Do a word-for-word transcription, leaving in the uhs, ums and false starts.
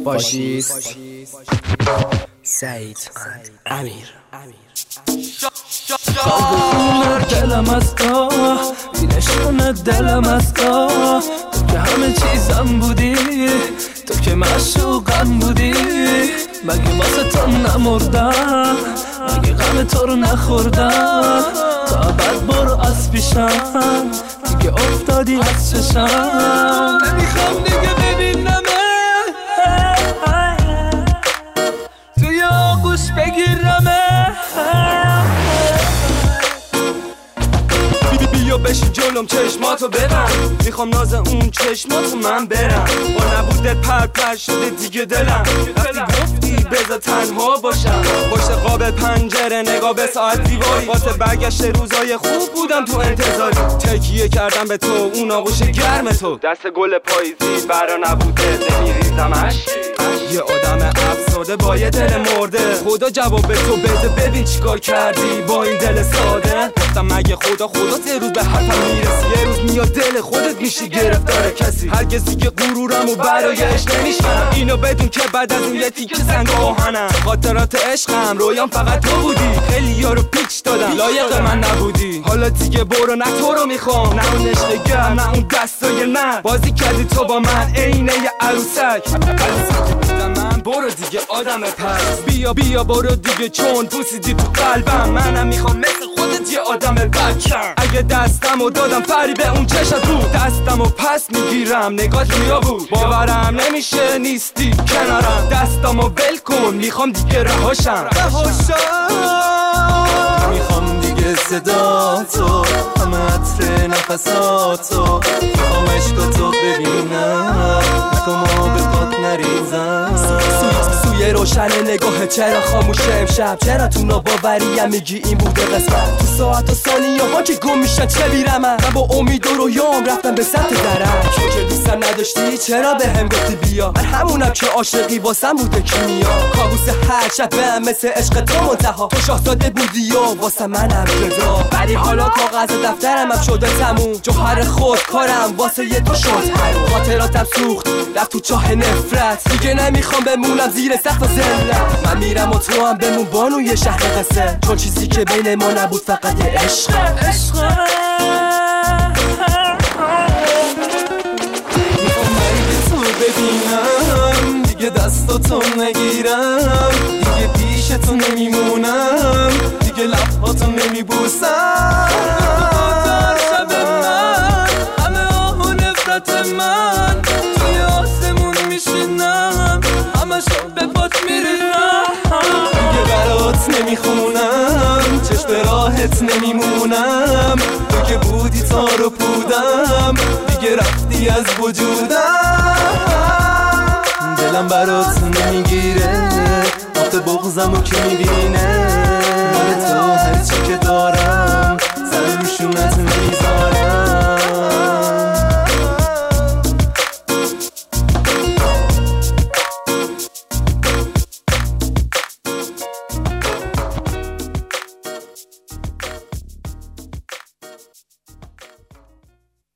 فاشیست سعید امیر خونه دلم از تو بینشونه دلم از تو تو که همه چیزم بودی، تو که معشوقم بودی. مگه واسه تو نمردم، مگه غم تو رو نخوردم. تا بعد برو از پیشم، دیگه افتادی از چشم. نمیخوام دیگه ببینمه توی آغوش بگیرمه. بیا بشی جلوم چشماتو ببند، میخوام ناز اون چشماتو من برم. با نبودت پر پر شده دیگه دلم، وقتی گفتی بذار تنها باشم. پشت قاب پنجره نگاه به ساعت دیواری، واسه برگشت روزای خوب بودم تو انتظاری. تکیه کردم به تو اون آغوش گرم تو، دست گل پاییزی برا نبوده نمیریزمش. یه آدم افسرده با یه دل مرده، خدا جواب تو بده ببین چیکار کردی با این دل ساده. گفتم مگه خدا خدا سه روز به حرفم میرسی، یه روز میاد دل خودت میشی گرفتار کسی. هر کسی که غرورمو برایش نمیشکنم، اینو بدون که بعد از این یه تیکه سنگ آهنم. خاطرات عشقم رویام فقط تو بودی، خیلی یارو پیچ دادم لایق من نبودی. حالا دیگه برو، نه تو رو میخوام، نه اون عشق گرم، نه اون دستای من. بازی کردی تو با من عینه یه عروسک، من برو دیگه آدم پس. بیا بیا برو دیگه چون پوسیدی تو قلبم. منم میخوام مثل خودت یه آدم بکم. اگه دستمو دادم فری به اون چشت بود، دستمو پس میگیرم نگات ریا بود. باورم نمیشه نیستی کنارم، دستمو ول کن میخوام دیگه رهاشم. میخوام دیگه صدا تو، همه عطر نفساتو. میخوام عشقاتو ببینم، نکن به پات نریزم. سوی روشن نگاه چرا خاموشه امشب؟ چرا تو ناباوریم میگی این بوده قسمت؟ تو ساعت و ثانیه ها که گم میشن چه میرم من؟ من با امید و رویام رفتم به سمت درم. چون که دوستم نداشتی چرا به هم گفتی بیا؟ من همونم که عاشقی واسم بوده کیمیا. کابوس هر شب به مثل عشق تو منتها، تو شاهزاده بودی و واسه منم جدا. ولی حالا کاغذ دفترم هم شده تموم، جوهر خود کارم واسه یه تو شد حروم. خاطراتم سوخت رفت تو چاه نفرت، دیگه نمیخوام بمونم زیر سقف ذلت. من میرم و تو هم بمون بانوی شهر قصه، چون چیزی که بین ما نبود فقط یه عشق. میخوام مرگ تو ببینم، دیگه دستاتو نگیرم. دیگه پیش تو نمیمونم، دیگه لبهاتو نمیبوسم. شب من همه آه و نفرت من توی آسمون میشینم، همشو به پات میریزم. دیگه برات نمیخونم، چشم به راحت نمیمونم. تو که بودی تار و پودم، دیگه رفتی از وجودم. دلم برات نمیگیره، آخه بغضمو که میبینه.